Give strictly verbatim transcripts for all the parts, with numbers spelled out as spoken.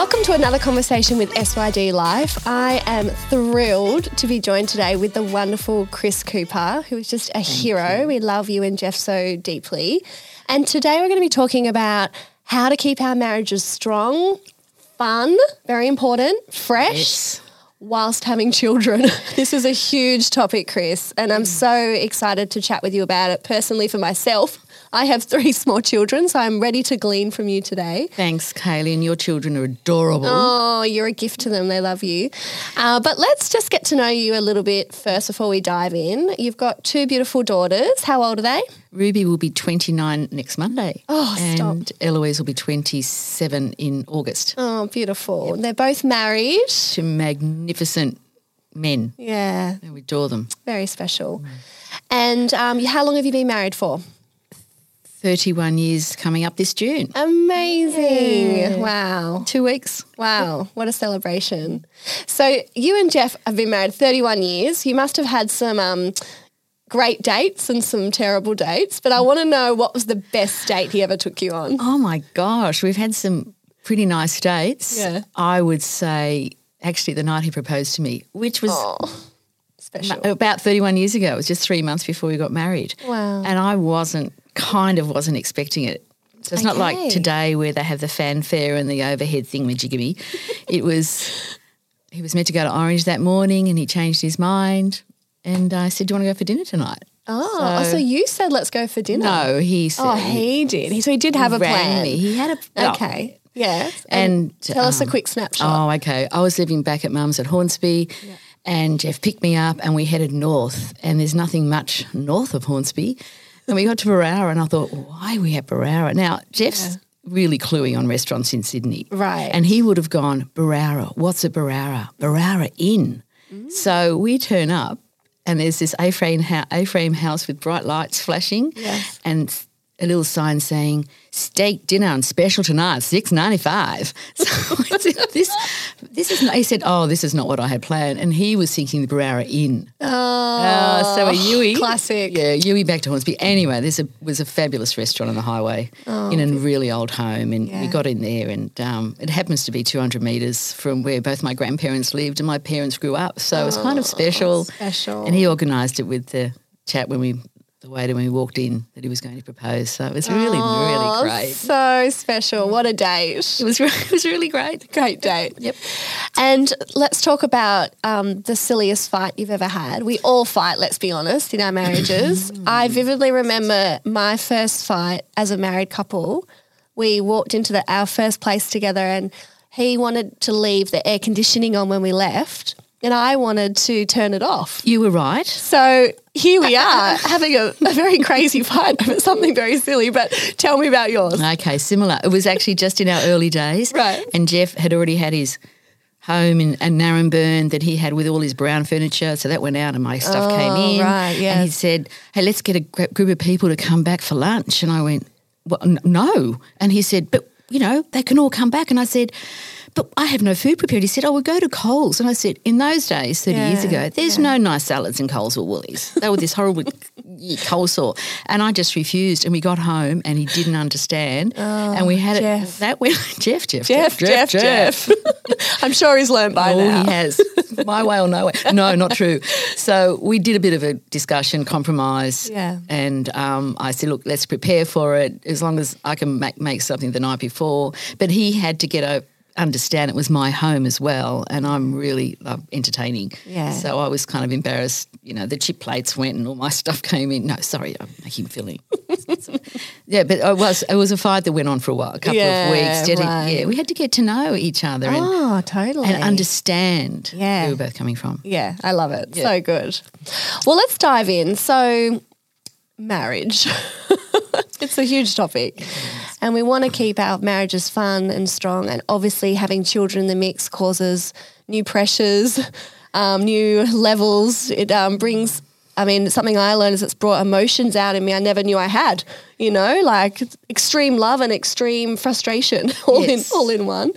Welcome to another conversation with S Y D Life. I am thrilled to be joined today with the wonderful Chris Cooper, who is just a Thank hero. You. We love you and Jeff so deeply. And today we're going to be talking about how to keep our marriages strong, fun, very important, fresh, yes. whilst having children. This is a huge topic, Chris, and I'm so excited to chat with you about it. Personally, for myself, I have three small children, so I'm ready to glean from you today. Thanks, Kaylee, and your children are adorable. Oh, you're a gift to them. They love you. Uh, but let's just get to know you a little bit first before we dive in. You've got two beautiful daughters. How old are they? Ruby will be twenty-nine next Monday. Oh, stop. And Eloise will be twenty-seven in August. Oh, beautiful. Yep. They're both married. To magnificent men. Yeah. And we adore them. Very special. Mm. And um, how long have you been married for? thirty-one years coming up this June. Amazing. Yeah. Wow. Two weeks. Wow. What a celebration. So you and Jeff have been married thirty-one years. You must have had some um, great dates and some terrible dates, but I want to know what was the best date he ever took you on. Oh, my gosh. We've had some pretty nice dates. Yeah. I would say actually the night he proposed to me, which was oh, special. about thirty-one years ago. It was just three months before we got married. Wow. And I wasn't kind of wasn't expecting it. So it's okay. Not like today where they have the fanfare and the overhead thingamajiggy. It was, he was meant to go to Orange that morning and he changed his mind and I said, do you want to go for dinner tonight? Oh, so, oh, so you said let's go for dinner. No, he said. Oh, he did. He, so he did have a plan. Me. He had a Okay, oh. yeah. And, and tell um, us a quick snapshot. Oh, okay. I was living back at Mum's at Hornsby yeah. and Jeff picked me up and we headed north and there's nothing much north of Hornsby. And we got to Berowra and I thought, why are we at Berowra? Now, Jeff's yeah. really cluey on restaurants in Sydney. Right. And he would have gone, Berowra, what's a Berowra? Berowra Inn. Mm. So we turn up and there's this A-frame, ha- A-frame house with bright lights flashing yes. and a little sign saying, steak dinner on special tonight, six ninety-five. So this, this is not, he said, oh, this is not what I had planned. And he was thinking the Berowra Inn. Oh, uh, so a Yui. Classic. Yeah, Yui back to Hornsby. Anyway, this was a fabulous restaurant on the highway oh, in a really old home and yeah. we got in there and um, it happens to be two hundred metres from where both my grandparents lived and my parents grew up. So oh, it was kind of special. Special. And he organised it with the chat when we... the waiter when we walked in that he was going to propose. So it was really, oh, really great. So special. What a date. It was, really, it was really great. Great date. Yep. And let's talk about um, the silliest fight you've ever had. We all fight, let's be honest, in our marriages. I vividly remember my first fight as a married couple. We walked into the, our first place together and he wanted to leave the air conditioning on when we left. And I wanted to turn it off. You were right. So here we are having a, a very crazy fight over something very silly, but tell me about yours. Okay, similar. It was actually just in our early days. Right. And Jeff had already had his home in, in Narembeen that he had with all his brown furniture, so that went out and my stuff oh, came in. Right, yes. And he said, hey, let's get a group of people to come back for lunch. And I went, well, n- no. And he said, but, you know, they can all come back. And I said, but I have no food prepared. He said, oh, we'll go to Coles. And I said, in those days, thirty yeah, years ago, there's yeah. no nice salads in Coles or Woolies. They were this horrible coleslaw. And I just refused. And we got home and he didn't understand. Oh, and we had Jeff. it. That went, Jeff, Jeff, Jeff, Jeff, Jeff. Jeff. Jeff. I'm sure he's learned by oh, now. He has. My way or no way. No, not true. So we did a bit of a discussion, compromise. Yeah. And um, I said, look, let's prepare for it as long as I can make, make something the night before. But he had to get over. Understand it was my home as well and I'm really love entertaining. Yeah. So I was kind of embarrassed, you know, the chip plates went and all my stuff came in. No, sorry, I'm making filling. yeah, but it was it was a fight that went on for a while, a couple yeah, of weeks. Did right. it, yeah, we had to get to know each other and, oh, totally. and understand yeah. where we were both coming from. Yeah, I love it. Yeah. So good. Well, let's dive in. So marriage. It's a huge topic. And we want to keep our marriages fun and strong, and obviously having children in the mix causes new pressures, um, new levels. It um, brings, I mean, something I learned is it's brought emotions out in me I never knew I had, you know, like extreme love and extreme frustration all, yes. in, all in one.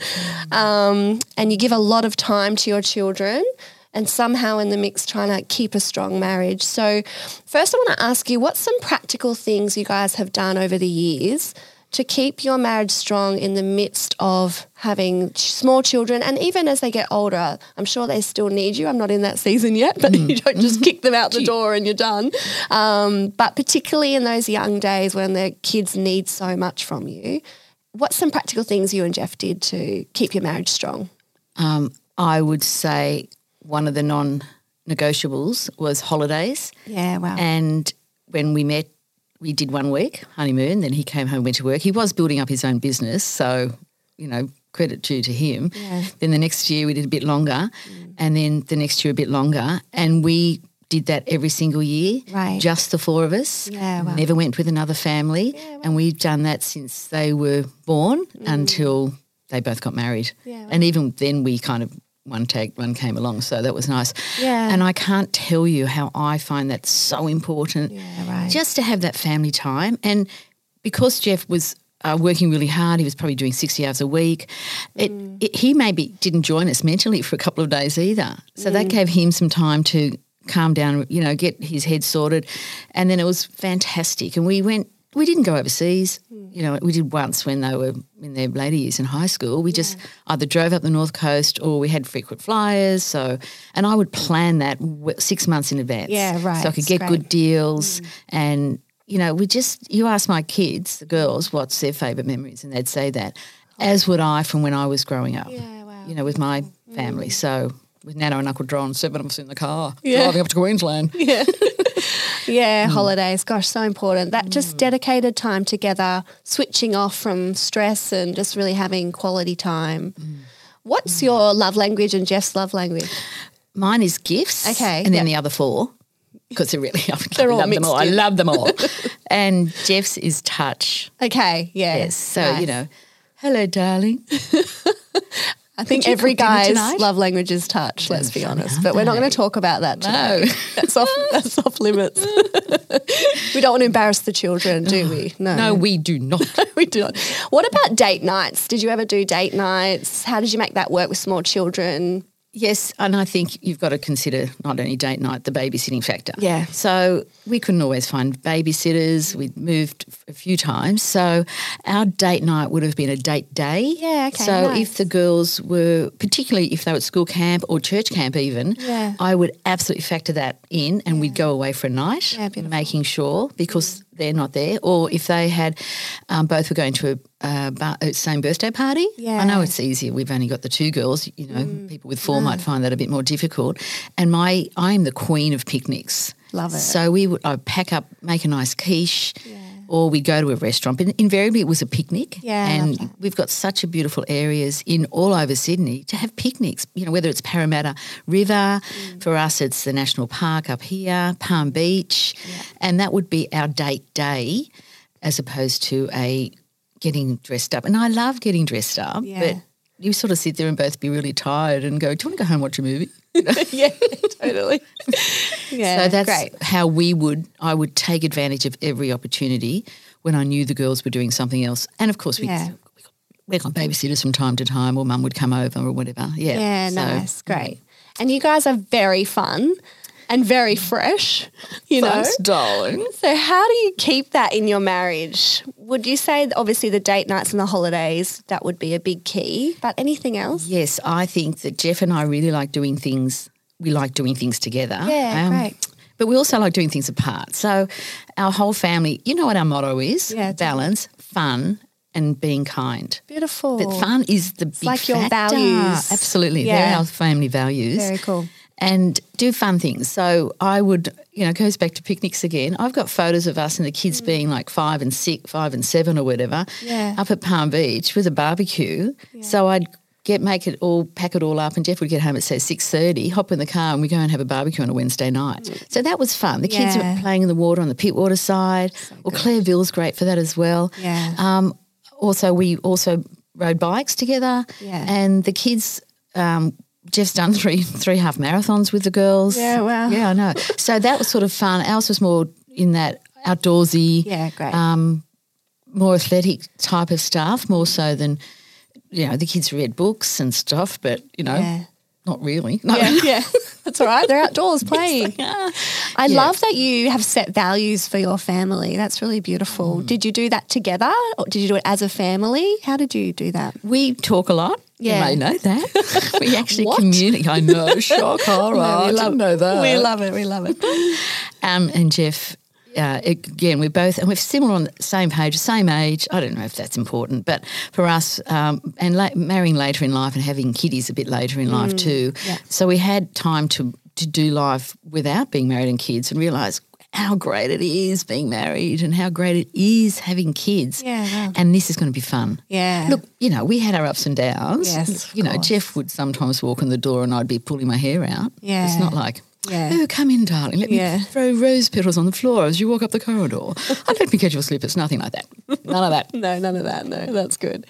Um, and you give a lot of time to your children and somehow in the mix trying to keep a strong marriage. So first I want to ask you, what's some practical things you guys have done over the years to keep your marriage strong in the midst of having ch- small children, and even as they get older, I'm sure they still need you. I'm not in that season yet, but mm. you don't just kick them out the door and you're done. Um, but particularly in those young days when the kids need so much from you, what's some practical things you and Jeff did to keep your marriage strong? Um, I would say one of the non-negotiables was holidays. Yeah, wow. And when we met, we did one week, honeymoon, then he came home, went to work. He was building up his own business, so, you know, credit due to him. Yeah. Then the next year we did a bit longer mm. and then the next year a bit longer, and we did that every single year, right. just the four of us. Yeah, wow. Never went with another family, yeah, wow. and we've done that since they were born mm. until they both got married. Yeah, wow. And even then we kind of one tag, one came along, so that was nice. Yeah. And I can't tell you how I find that so important, yeah, right. just to have that family time. And because Jeff was uh, working really hard, he was probably doing sixty hours a week, it, mm. it, he maybe didn't join us mentally for a couple of days either. So mm. that gave him some time to calm down, you know, get his head sorted. And then it was fantastic. And we went, we didn't go overseas. Mm. You know, we did once when they were in their later years in high school. We yeah. just either drove up the North Coast or we had frequent flyers. So, and I would plan that w- six months in advance. Yeah, right. So I could get great. good deals. Mm. And, you know, we just, you ask my kids, the girls, what's their favourite memories, and they'd say that, as would I from when I was growing up, yeah, wow. you know, with my family. Mm. So with Nano and Uncle John, seven of us in the car, yeah. driving up to Queensland. Yeah. Yeah, mm. holidays, gosh, so important. That just dedicated time together, switching off from stress and just really having quality time. Mm. What's mm. your love language and Jeff's love language? Mine is gifts. Okay. And then yep. the other four, because they're really, I they're all love them all. In. I love them all. And Jeff's is touch. Okay, yeah. Yes, so, nice. you know, hello, darling. I think every guy's love language is touch, let's be funny, honest. But we're not they? going to talk about that today. No. That's off, that's off limits. We don't want to embarrass the children, do we? No. No, we do not. We do not. What about date nights? Did you ever do date nights? How did you make that work with small children? Yes, and I think you've got to consider not only date night, the babysitting factor. Yeah. So we couldn't always find babysitters. We'd moved a few times. So our date night would have been a date day. Yeah, okay, So nice. if the girls were, particularly if they were at school camp or church camp even, yeah. I would absolutely factor that in and yeah. we'd go away for a night, yeah, making sure, because they're not there. Or if they had, um, both were going to a uh, bar, same birthday party. Yeah. I know it's easier. We've only got the two girls, you know, mm. people with four might find that a bit more difficult. And my, I'm the queen of picnics. Love it. So we would, I'd pack up, make a nice quiche, yeah. or we'd go to a restaurant. But invariably it was a picnic. Yeah, and we've got such a beautiful areas in all over Sydney to have picnics, you know, whether it's Parramatta River, mm. for us it's the National Park up here, Palm Beach, yeah. and that would be our date day as opposed to a getting dressed up. And I love getting dressed up, yeah. but you sort of sit there and both be really tired and go, do you want to go home and watch a movie? Yeah, totally. Yeah, so that's great. how we would, I would take advantage of every opportunity when I knew the girls were doing something else. And of course we, yeah. we, got, we got babysitters from time to time, or mum would come over or whatever. Yeah, yeah, so, nice, great. And you guys are very fun and very fresh, you Thanks, know. darling. So how do you keep that in your marriage? Would you say, obviously, the date nights and the holidays, that would be a big key, but anything else? Yes, I think that Jeff and I really like doing things, we like doing things together. Yeah, um, great. But we also like doing things apart. So our whole family, you know what our motto is? Yeah, balance, fun, and being kind. Beautiful. But fun is the it's big like your factor. values. Absolutely. Yeah. They're our family values. Very cool. And do fun things. So I would, you know, it goes back to picnics again. I've got photos of us and the kids mm. being like five and six, five and seven or whatever, yeah. up at Palm Beach with a barbecue. Yeah. So I'd get make it all, pack it all up, and Jeff would get home at say six thirty, hop in the car, and we go and have a barbecue on a Wednesday night. Mm. So that was fun. The kids yeah. were playing in the water on the Pittwater side. So or Claireville's great for that as well. Yeah. Um, also, we also rode bikes together, yeah. and the kids. Um, Jeff's done three three half marathons with the girls. Yeah, wow. Yeah, I know. So that was sort of fun. Ours was more in that outdoorsy, yeah, great, um, more athletic type of stuff, more so than, you know, the kids read books and stuff, but, you know, yeah. not really. No. Yeah, yeah. That's all right. They're outdoors playing. Yes, I yeah. love that you have set values for your family. That's really beautiful. Mm. Did you do that together or did you do it as a family? How did you do that? We talk a lot. Yeah. You may know that. We actually What? communicate. I know, shock, horror. No, I we didn't love, know that. We love it. We love it. Um, and Jeff, uh, again, we're both, and we're similar on the same page, same age. I don't know if that's important, but for us, um, and la- marrying later in life and having kiddies a bit later in mm, life too. Yeah. So we had time to, to do life without being married and kids and realise how great it is being married and how great it is having kids. Yeah, wow. And this is going to be fun. Yeah. Look, you know, we had our ups and downs. Yes, You know, course. Jeff would sometimes walk in the door and I'd be pulling my hair out. Yeah. It's not like, Yeah. oh, come in, darling. Let Yeah. me throw rose petals on the floor as you walk up the corridor. Oh, let me catch your slippers. Nothing like that. None of that. No, none of that. No, that's good.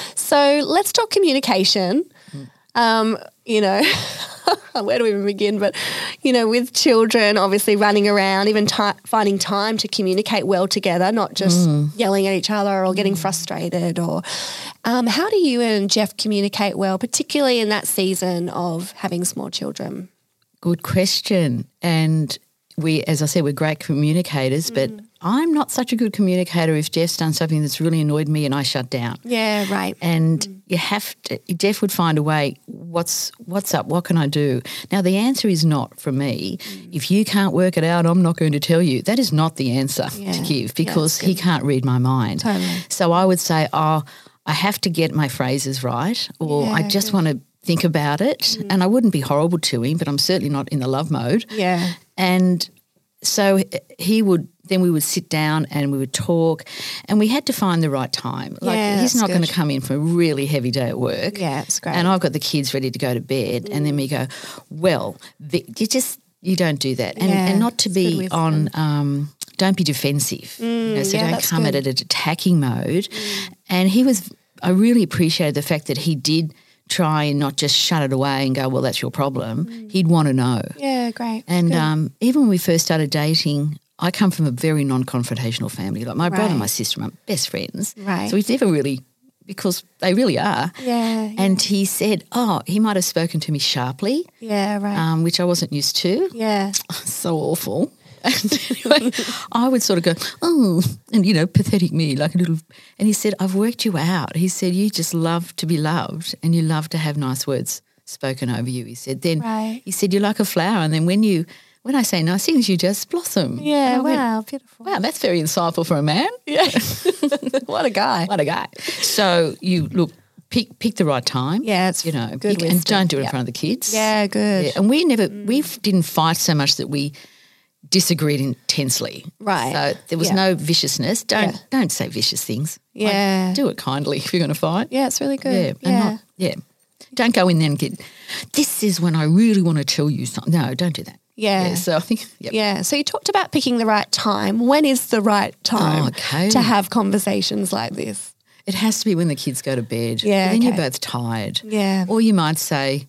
So let's talk communication. Mm. Um, you know, where do we even begin? But, you know, with children obviously running around, even ti finding time to communicate well together, not just Mm. yelling at each other or getting frustrated or um, how do you and Jeff communicate well, particularly in that season of having small children? Good question. And we, as I said, we're great communicators, but I'm not such a good communicator if Jeff's done something that's really annoyed me and I shut down. Yeah, right. And you have to, Jeff would find a way, what's what's up, what can I do? Now, the answer is not from me. Mm. If you can't work it out, I'm not going to tell you. That is not the answer Yeah. to give because Yeah, he can't read my mind. Totally. So I would say, oh, I have to get my phrases right or Yeah, I just good. want to think about it. Mm. And I wouldn't be horrible to him, but I'm certainly not in the love mode. Yeah. And so he would, then we would sit down and we would talk and we had to find the right time. Like Yeah, he's that's not going to good. come in for a really heavy day at work. Yeah, it's great. And I've got the kids ready to go to bed Mm. and then we go, well, the, you just, you don't do that. And, Yeah, and not to it's good be wisdom. on, um, don't be defensive. you know, so yeah, don't that's come good. at it at attacking mode. And he was, I really appreciated the fact that he did try and not just shut it away and go, well, that's your problem. He'd want to know. Yeah, great. And Good. um, even when we first started dating, I come from a very non-confrontational family. Like my brother and Right. my sister are my best friends. Right. So we've never really, because they really are. Yeah, And he said, oh, he might have spoken to me sharply, yeah, right. um, which I wasn't used to. yeah. So awful. And anyway, I would sort of go, oh, and, you know, pathetic me, like a little. And he said, I've worked you out. He said, you just love to be loved and you love to have nice words spoken over you. He said, then Right. he said, you're like a flower. And then when you, when I say nice things, you just blossom. Yeah, And I went, wow, beautiful. wow, that's very insightful for a man. Yeah. What a guy. What a guy. So you, look, pick pick the right time. Yeah, it's you know, good pick- and wisdom. don't do it in Yeah. front of the kids. Yeah, good. Yeah, and we never, we didn't fight so much that we disagreed intensely. Right. So there was Yeah. no viciousness. Don't Yeah. don't say vicious things. Like, Yeah. do it kindly if you're going to fight. Yeah, it's really Yeah. good. And Yeah. not, yeah. Don't go in there and get, this is when I really want to tell you something. No, don't do that. Yeah. So I think, yep. Yeah. So you talked about picking the right time. When is the right time Oh, okay. to have conversations like this? It has to be when the kids go to bed. Yeah, Then you're okay. both tired. Yeah. Or you might say,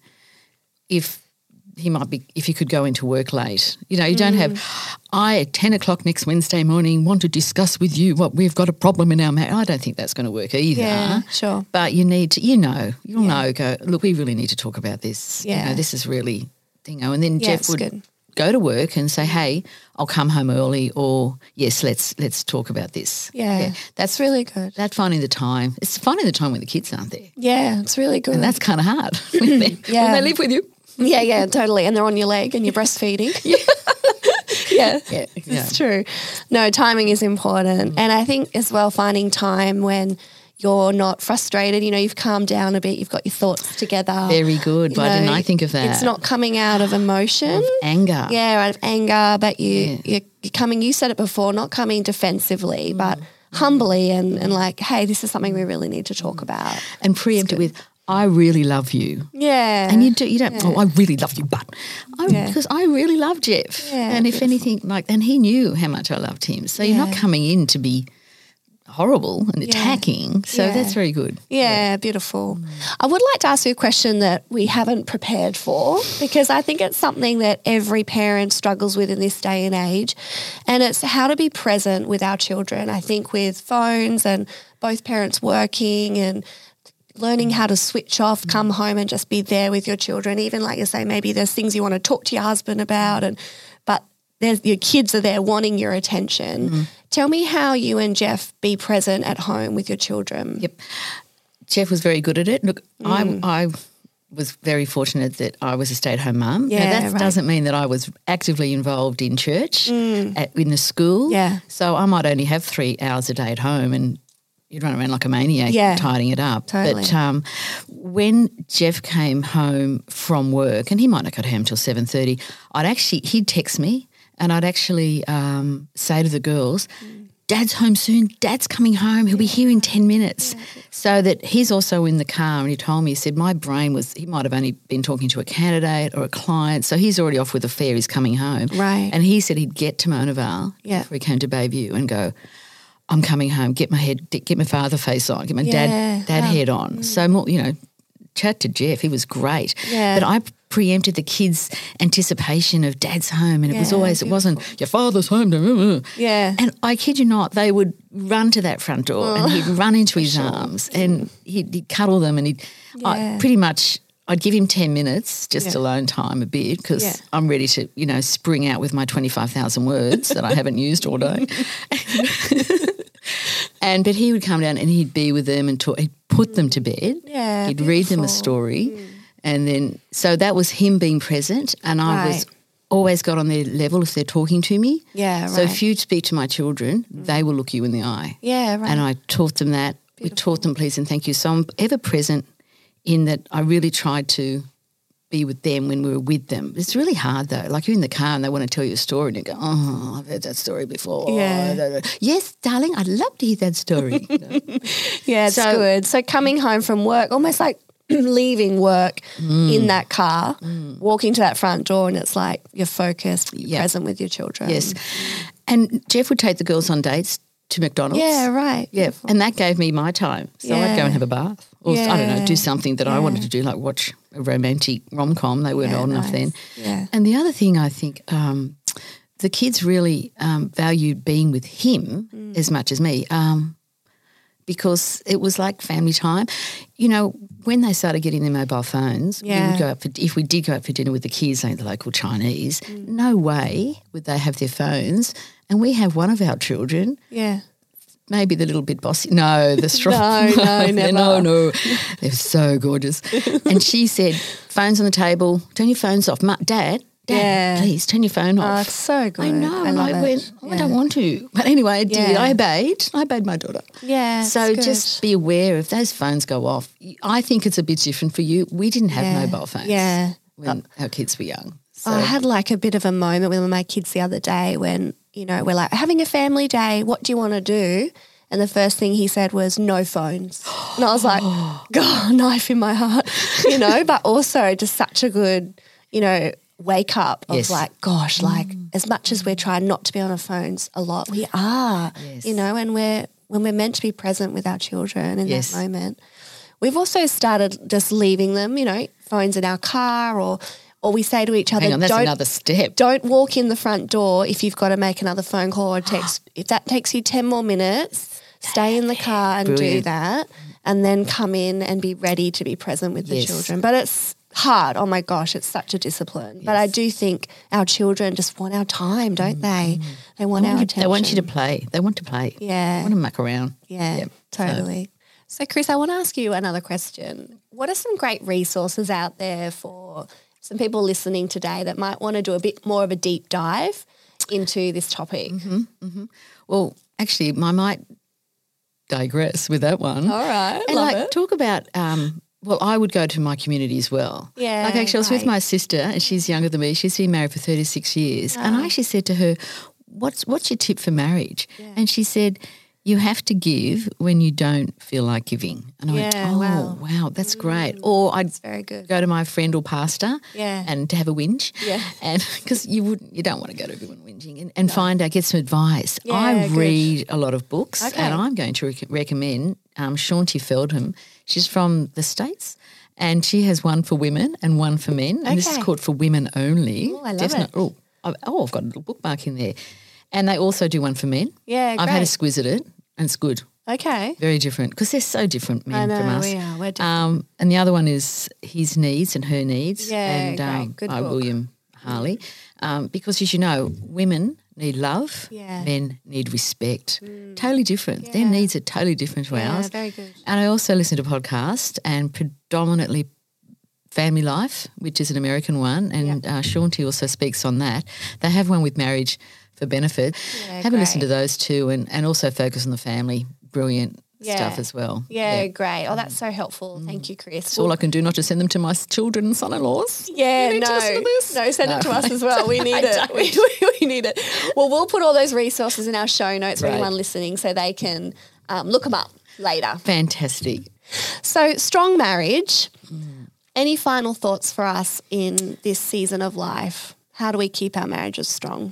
if he might be, if he could go into work late. You know, you don't Mm. have, I at ten o'clock next Wednesday morning want to discuss with you what we've got a problem in our marriage. I don't think that's going to work either. Yeah, sure. But you need to, you know, you'll Yeah. know, go, look, we really need to talk about this. You Yeah. know, this is really, you know, and then Yeah, Jeff it's would good. go to work and say, hey, I'll come home early or yes, let's let's talk about this. Yeah. That's really good. That finding the time. It's finding the time when the kids aren't there. Yeah, it's really good. And that's kind of hard when they, Yeah. when they live with you. yeah, yeah, totally. And they're on your leg and you're breastfeeding. yeah. yeah. Yeah, yeah. It's true. No, timing is important. And I think as well finding time when you're not frustrated, you know, you've calmed down a bit, you've got your thoughts together. Very good. You Why didn't know, I think of that? It's not coming out of emotion. Anger. Yeah, out of anger, but you, Yeah. you're, you're coming, you said it before, not coming defensively, Mm. but humbly and, and like, hey, this is something we really need to talk about. And preempt it with, I really love you. Yeah. And you do, you don't, oh, I really love you, but I, Yeah. because I really love Jeff. Yeah, and if beautiful. anything, like, and he knew how much I loved him. So you're not Yeah. coming in to be horrible and attacking. So Yeah. that's very good. Yeah, beautiful. I would like to ask you a question that we haven't prepared for because I think it's something that every parent struggles with in this day and age, and it's how to be present with our children. I think with phones and both parents working and learning how to switch off, come home and just be there with your children. Even like you say, maybe there's things you want to talk to your husband about, and but there's your kids are there wanting your attention. Mm. Tell me how you and Jeff be present at home with your children. Yep. Jeff was very good at it. Look, mm. I, I was very fortunate that I was a stay-at-home mum. Yeah, now, that right. doesn't mean that I was actively involved in church, mm. at, in the school. Yeah. So I might only have three hours a day at home and you'd run around like a maniac yeah, tidying it up. Totally. But um, when Jeff came home from work, and he might not go home till seven thirty, I'd actually, he'd text me and I'd actually um, say to the girls, mm. Dad's home soon, Dad's coming home, he'll be here in ten minutes. Yeah. So that he's also in the car, and he told me, he said, my brain was, he might have only been talking to a candidate or a client, so he's already off with a fare, he's coming home. Right. And he said he'd get to Mona Vale yeah. before he came to Bayview and go, I'm coming home, get my head, get my father face on, get my yeah. dad dad wow. head on. Mm. So, more, you know, chat to Jeff, he was great. Yeah. But I preempted the kids' anticipation of Dad's home, and it yeah, was always, beautiful. it wasn't, your father's home. Yeah. And I kid you not, they would run to that front door oh, and he'd run into his sure. arms and he'd, he'd cuddle them, and he'd yeah. I, pretty much, I'd give him ten minutes just yeah. alone time a bit, because yeah. I'm ready to, you know, spring out with my twenty-five thousand words that I haven't used all day. And but he would come down and he'd be with them and talk, he'd put them to bed. Yeah, he'd beautiful. read them a story, mm. and then so that was him being present, and I right. was always got on their level if they're talking to me. Yeah, right. So if you speak to my children, mm. they will look you in the eye. Yeah, right. And I taught them that. Beautiful. We taught them please and thank you. So I'm ever present in that. I really tried to be with them when we were with them. It's really hard though. Like you're in the car and they want to tell you a story and you go, oh, I've heard that story before. Yeah. Yes, darling, I'd love to hear that story. You know? Yeah, it's so, good. So coming home from work, almost like leaving work mm. in that car, mm. walking to that front door, and it's like you're focused, you're yep. present with your children. Yes. And Jeff would take the girls on dates to McDonald's. Yeah, right. Yeah, Beautiful. And that gave me my time. So yeah. I'd go and have a bath. Or, yeah. I don't know, do something that yeah. I wanted to do, like watch a romantic rom-com. They weren't yeah, old nice. enough then. Yeah. And the other thing I think um, the kids really um, valued being with him mm. as much as me um, because it was like family time. You know, when they started getting their mobile phones, yeah. we would go out for, if we did go out for dinner with the kids, like the local Chinese, mm. no way would they have their phones. And we have one of our children. Yeah. Maybe the little bit bossy. No, the strong. no, no, never. No, no. They're so gorgeous. And she said, phones on the table, turn your phones off. Ma- Dad, Dad, yeah. please turn your phone off. Oh, it's so good. I know. I and love I it. went, oh, yeah. I don't want to. But anyway, I did. Yeah. I obeyed. I obeyed my daughter. Yeah. So just be aware if those phones go off. I think it's a bit different for you. We didn't have yeah. mobile phones yeah. when oh. our kids were young. So. I had like a bit of a moment with my kids the other day when, you know, we're like, having a family day, what do you want to do? And the first thing he said was no phones. And I was like, God, knife in my heart, you know, but also just such a good, you know, wake up of yes. like, gosh, like mm. as much as we're trying not to be on our phones a lot, we are, yes. you know, and we're, when we're meant to be present with our children in yes. that moment. We've also started just leaving them, you know, phones in our car or or we say to each other, Hang on, that's don't, another step. Don't walk in the front door if you've got to make another phone call or text. If that takes you ten more minutes, stay in the car and Brilliant. do that and then come in and be ready to be present with yes. the children. But it's hard. Oh, my gosh, it's such a discipline. Yes. But I do think our children just want our time, don't they? Mm-hmm. They want they our want, attention. They want you to play. They want to play. Yeah. They want to muck around. Yeah, yep. totally. So. so, Chris, I want to ask you another question. What are some great resources out there for some people listening today that might want to do a bit more of a deep dive into this topic? Mm-hmm, mm-hmm. Well, actually, I might digress with that one. All right, and love like it. Talk about. Um, well, I would go to my community as well. Yeah, like actually, I was right. with my sister, and she's younger than me. She's been married for thirty-six years, oh. and I actually said to her, "What's what's your tip for marriage?" Yeah. And she said, you have to give when you don't feel like giving. And I yeah, went, oh, wow, wow that's mm, great. Or I'd very good. go to my friend or pastor yeah. and to have a whinge. Yeah. And because you wouldn't, you don't want to go to everyone whinging and, and no. find out, get some advice. Yeah, I good. read a lot of books okay. and I'm going to rec- recommend um, Shaunti Feldhahn. She's from the States. And she has one for women and one for men. And okay. this is called For Women Only. Oh, I love Definitely. it. Oh, I've, oh, I've got a little bookmark in there. And they also do one for men. Yeah, I've great. had a squiz at it and it's good. Okay. Very different because they're so different, men I know, from us. we are. We're different. Um, and the other one is his needs and her needs. Yeah, and, great. um, Good by book. William Harley. Um, because, as you know, women need love, Yeah. men need respect. Totally different. Yeah. Their needs are totally different to Yeah, ours. very good. And I also listen to podcasts and predominantly Family Life, which is an American one, and uh, Shaunti also speaks on that. They have one with Marriage for Benefit. Yeah, have a listen great. to those two and, and also focus on the family. Brilliant Yeah. stuff as well. Yeah, great. Oh, that's so helpful. Thank you, Chris. That's all I can do, not to send them to my children and son-in-laws. Yeah, You need to no, listen to this. no, send No. it to us as well. We need I it. don't. We, we, we need it. Well, we'll put all those resources in our show notes for Right. anyone listening so they can um, look them up later. Fantastic. So, strong marriage. Any final thoughts for us in this season of life? How do we keep our marriages strong?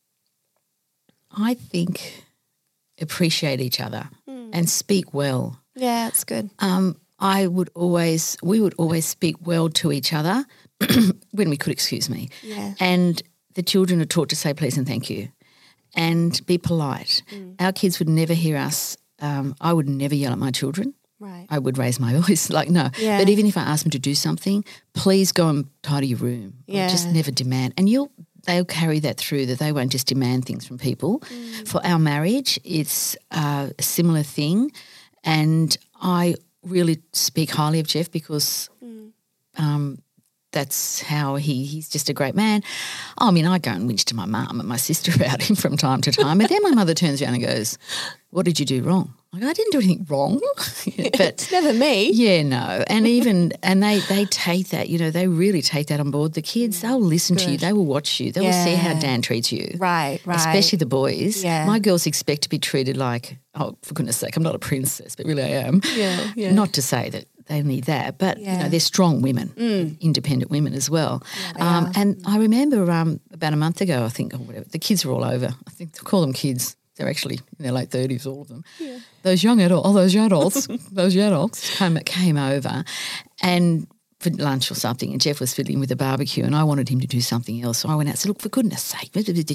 I think appreciate each other and speak well. Yeah, it's good. Um, I would always, we would always speak well to each other when we could, excuse me. Yeah. And the children are taught to say please and thank you and be polite. Our kids would never hear us. Um, I would never yell at my children. Right. I would raise my voice, like, no. Yeah. But even if I ask them to do something, please go and tidy your room. Yeah. Just never demand. And you'll they'll carry that through, that they won't just demand things from people. Mm. For our marriage, it's uh, a similar thing. And I really speak highly of Jeff because Mm. um, that's how he, he's just a great man. I mean, I go and whinge to my mum and my sister about him from time to time. And then my mother turns around and goes, what did you do wrong? Like, I didn't do anything wrong. But It's never me. yeah, no. And even, and they, they take that, you know, they really take that on board. The kids, they'll listen to you. They will watch you. They will see how Yeah. Dan treats you. Right, right. Especially the boys. Yeah. My girls expect to be treated like, oh, for goodness sake, I'm not a princess, but really I am. Yeah, yeah. Not to say that they need that, but, you Yeah. Mm. know, they're strong women, independent women as well. they um, are. and I remember um, about a month ago, I think, or whatever, the kids were all over. I think they call them kids. They're actually in their late thirties, all of them. Yeah. Those young adults, all those young adults, those young adults came, came over and for lunch or something, and Jeff was fiddling with the barbecue and I wanted him to do something else. So I went out and said, look, for goodness sake.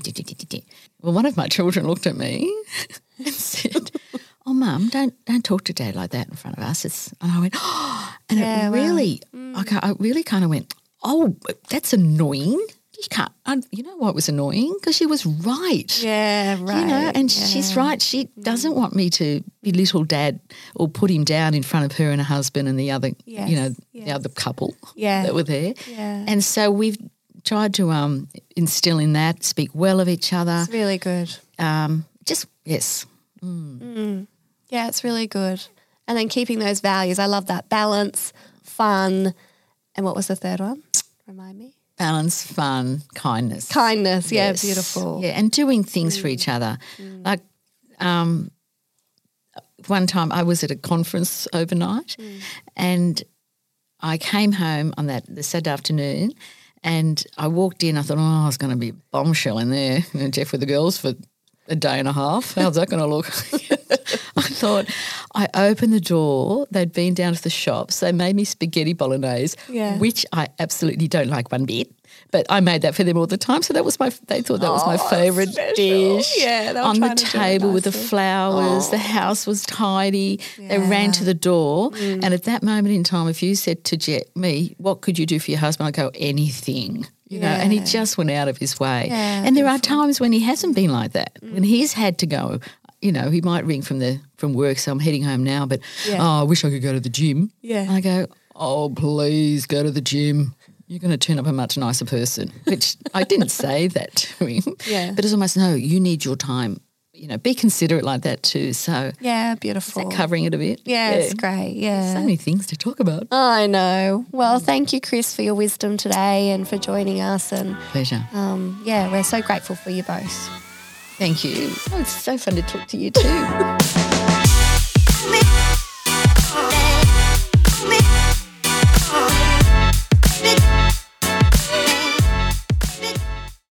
Well, one of my children looked at me and said, oh, Mum, don't don't talk to Dad like that in front of us. It's, and I went, oh, and Yeah, it well, really, I, ca- I really kind of went, oh, that's annoying. You can't, I, you know why it was annoying? Because she was right. Yeah, right. You know, and yeah. she's right. She doesn't want me to belittle Dad or put him down in front of her and her husband and the other, Yes, you know, the yes. other couple Yeah. that were there. Yeah. And so we've tried to um, instill in that, speak well of each other. It's really good. Um, just, yes. Yeah, it's really good. And then keeping those values. I love that. Balance, fun, and what was the third one? Remind me. Balance, fun, kindness. Kindness. Yeah, Yes. beautiful. Yeah, and doing things for each other. Like um, one time I was at a conference overnight and I came home on that the Saturday afternoon and I walked in. I thought, oh, I was going to be a bombshell in there. You know, Jeff with the girls for a day and a half. How's that going to look? I thought, I opened the door. They'd been down to the shops. They made me spaghetti bolognese, Yeah. which I absolutely don't like one bit. But I made that for them all the time. So that was my. They thought that was my Oh, favourite special. dish. Yeah, they were on the trying to do it table with the nicely. flowers. The house was tidy. They ran to the door, and at that moment in time, if you said to Jet, me, what could you do for your husband? I'd go, anything. You know, and he Yeah. just went out of his way. Yeah, and there are times when he hasn't been like that, when he's had to go. You know, he might ring from the from work, so I'm heading home now, but Yeah. oh, I wish I could go to the gym. Yeah. And I go, oh, please go to the gym. You're going to turn up a much nicer person, which I didn't say that to him. Yeah. But it's almost, no, you need your time. You know, be considerate like that too. So Yeah, beautiful. is that covering it a bit? Yeah, it's great. Yeah. So many things to talk about. I know. Well, thank you, Chris, for your wisdom today and for joining us. And Pleasure. um, yeah, we're so grateful for you both. Thank you. Oh, it's so fun to talk to you too.